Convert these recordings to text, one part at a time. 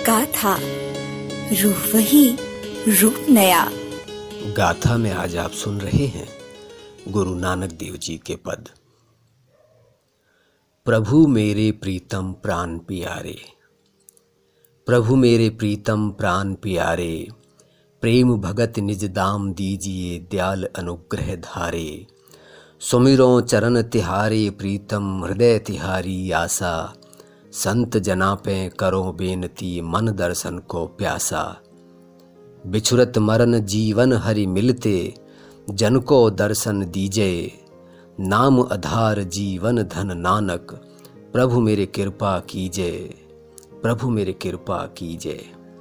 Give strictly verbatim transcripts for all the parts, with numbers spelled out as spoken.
गाथा, रूह वही, रूप नया। गाथा में आज आप सुन रहे हैं गुरु नानक देव जी के पद। प्रभु मेरे प्रीतम प्राण प्यारे, प्रभु मेरे प्रीतम प्राण प्यारे, प्रेम भगत निज दाम दीजिए दयाल अनुग्रह धारे। सुमिरों चरण तिहारे प्रीतम हृदय तिहारी आशा, संत जना पे करो बेनती मन दर्शन को प्यासा। बिछुरत मरण जीवन हरि मिलते, जन को दर्शन दीजे। नाम आधार जीवन धन नानक, प्रभु मेरे कृपा कीजे, प्रभु मेरे कृपा कीजे।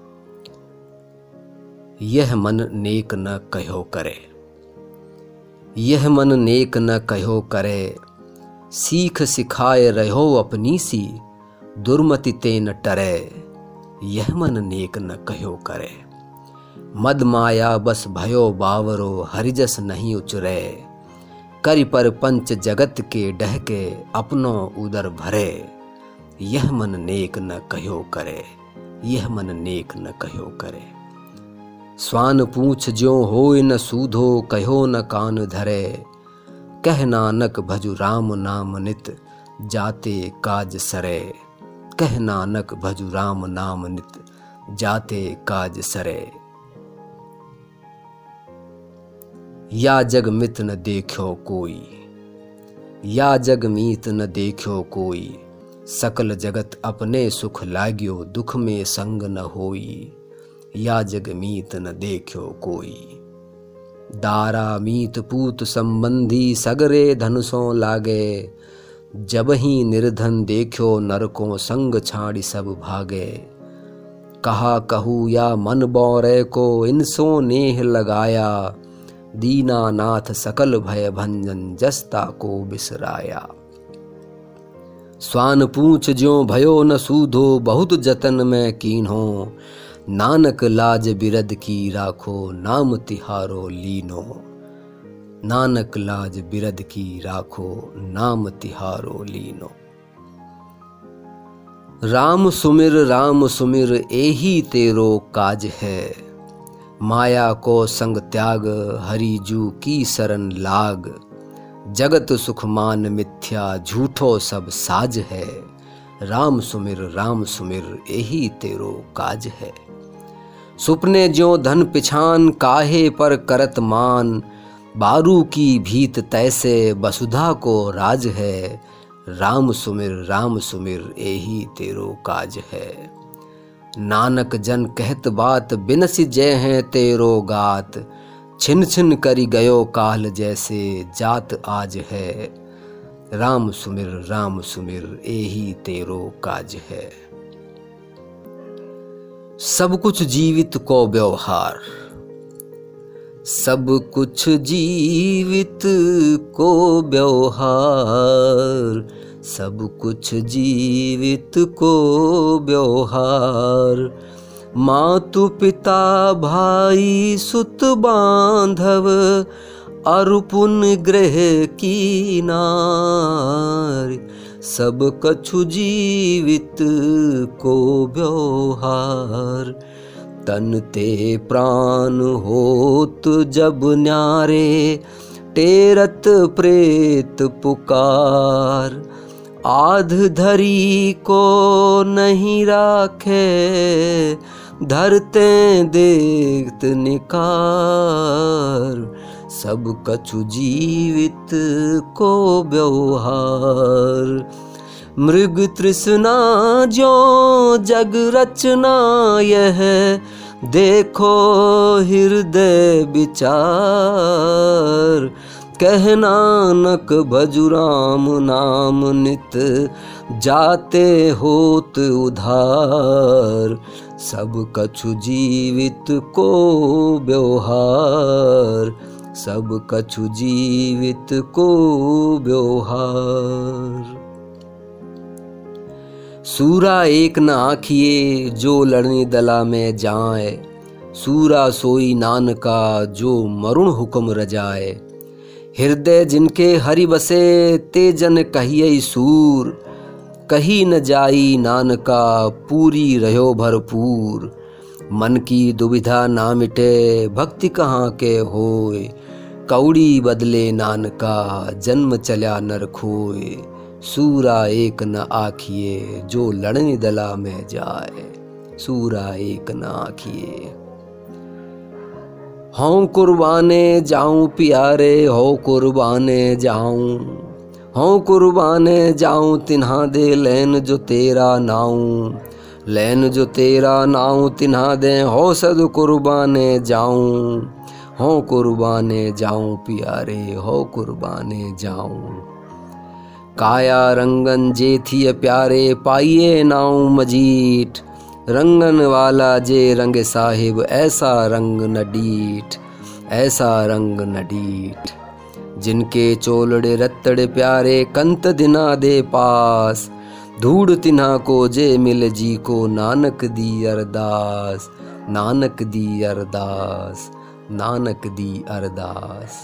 यह मन नेक न कहो करे, यह मन नेक न कहो करे। सीख सिखाए रहो अपनी सी, दुर्मति ते न टरे। यह मन नेक न कहो करे। मद माया बस भयो बावरो, हरिजस नहीं उचरे। करि पर पंच जगत के डहके, अपनो उदर भरे। यह मन नेक न कहो करे, यह मन नेक न कहो करे। स्वान पूछ ज्यों होय न सूधो, कहो न कान धरे। कह नानक भजु राम नाम नित, जाते काज सरे। कह नानक भजु राम नाम नित, जाते काज सरे। या जग मित न देखो कोई, या जग मीत न देखो कोई। सकल जगत अपने सुख लाग्यो, दुख में संग न होई। या जग मीत न देखो कोई। दारा मीत पूत संबंधी, सगरे धन सो लागे। जब ही निर्धन देखो, नरकों संग छाड़ी सब भागे। कहा कहू या मन बौरे को, इनसो नेह लगाया। दीनानाथ सकल भय भंजन, जसता को बिसराया। स्वान पूछ ज्यों भयो न सूधो, बहुत जतन में कीन्हो। नानक लाज बिरद की राखो, नाम तिहारो लीनो। नानक लाज बिरद की राखो, नाम तिहारो लीनो। राम सुमिर राम सुमिर, एही तेरो काज है। माया को संग त्याग, हरि जू की शरण लाग। जगत सुख मान मिथ्या, झूठो सब साज है। राम सुमिर राम सुमिर, एही तेरो काज है। सुपने ज्यों धन पिछान, काहे पर करत मान। बारू की भीत तैसे, वसुधा को राज है। राम सुमिर राम सुमिर, एही तेरो काज है। नानक जन कहत बात, बिनसि जय हैं तेरो गात। छिन छिन करी गयो काल, जैसे जात आज है। राम सुमिर राम सुमिर, एही तेरो काज है। सब कुछ जीवित को व्यवहार, सब कुछ जीवित को व्यवहार। सब कुछ जीवित को व्यवहार। मातु पिता भाई सुत बांधव, अरु पुण्य ग्रह की नार। सब कछु जीवित को व्यवहार। तन ते प्राण होत जब न्यारे, टेरत प्रेत पुकार। आध धरी को नहीं राखे, धरते देखत निकार। सब कछु जीवित को व्यवहार। मृग तृष्णा ज्यों जग रचना, यह देखो हृदय विचार। कह नानक भजु राम नाम नित, जाते होत उधार। सब कछु जीवित को व्यवहार, सब कछु जीवित को व्यवहार। सूरा एक न आखिए, जो लड़नी दला में जाए। सूरा सोई नानका, जो मरुण हुक्म रजाए। हृदय जिनके हरि बसे, ते जन कहिए सूर। कही न जाई नानका, पूरी रहो भरपूर। मन की दुविधा ना मिटे, भक्ति कहाँ के होए। कौड़ी बदले नानका, जन्म चल्या नर खोए। सूरा एक न आखिए, जो लड़ने दला में जाए। सूरा एक न आखिए। हों कुर्बाने जाऊं प्यारे, हो कुर्बाने जाऊं। हों कुर्बाने जाऊं तिन्हा दे, लैन जो तेरा नाऊं। लैन जो तेरा नाऊं तिन्हा दे, हो सद कुर्बाने जाऊं। हो कुर्बाने जाऊं प्यारे, हो कुर्बाने जाऊं। काया रंगन जे थी प्यारे, पाइए नाऊं मजीठ। रंगन वाला जे रंग साहिब, ऐसा रंग न डीठ। ऐसा रंग न डीठ। जिनके चोलड़े रत्तड़े प्यारे, कंत दिना दे पास। धूड़ तिन्हा को जे मिल जी को, नानक दी अरदास। नानक दी अरदास। नानक दी अरदास।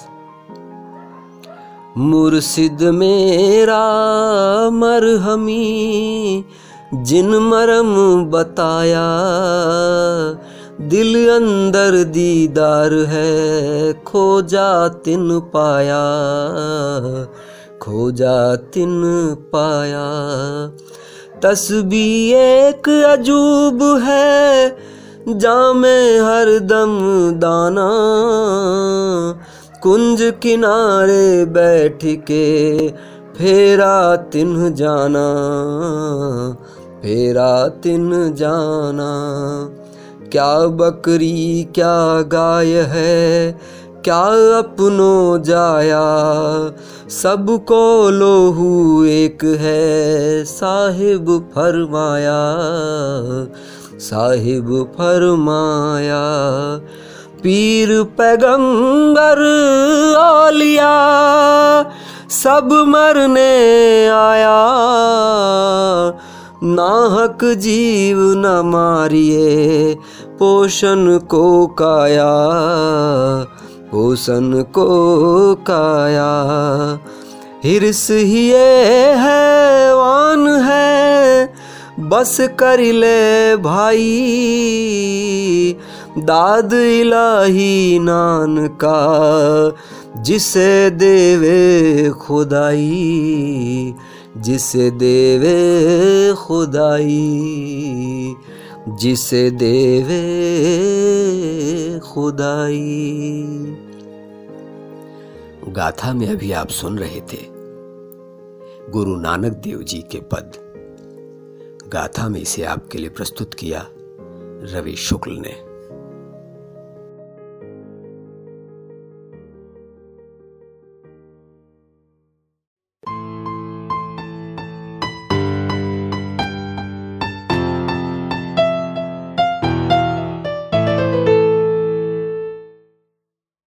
मुर्शिद मेरा मरहमी, जिन मरम बताया। दिल अंदर दीदार है, खोजा तिन पाया। खोजा तिन पाया। तस्बीह एक अजूब है, जामे हरदम दाना। कुंज किनारे बैठ के, फेरा तिन जाना। फेरा तिन जाना। क्या बकरी क्या गाय है, क्या अपनो जाया। सबको लोहू एक है, साहिब फरमाया। साहिब फरमाया। पीर पैगंबर औलिया, सब मरने आया। नाहक जीव न मारिए, पोषण को काया। पोषण को काया। हिर्स ही ये हैवान है, बस कर ले भाई। दाद इलाही नान का, जिसे देवे खुदाई। जिसे देवे खुदाई। जिसे देवे खुदाई। गाथा में अभी आप सुन रहे थे गुरु नानक देव जी के पद। गाथा में इसे आपके लिए प्रस्तुत किया रवि शुक्ल ने।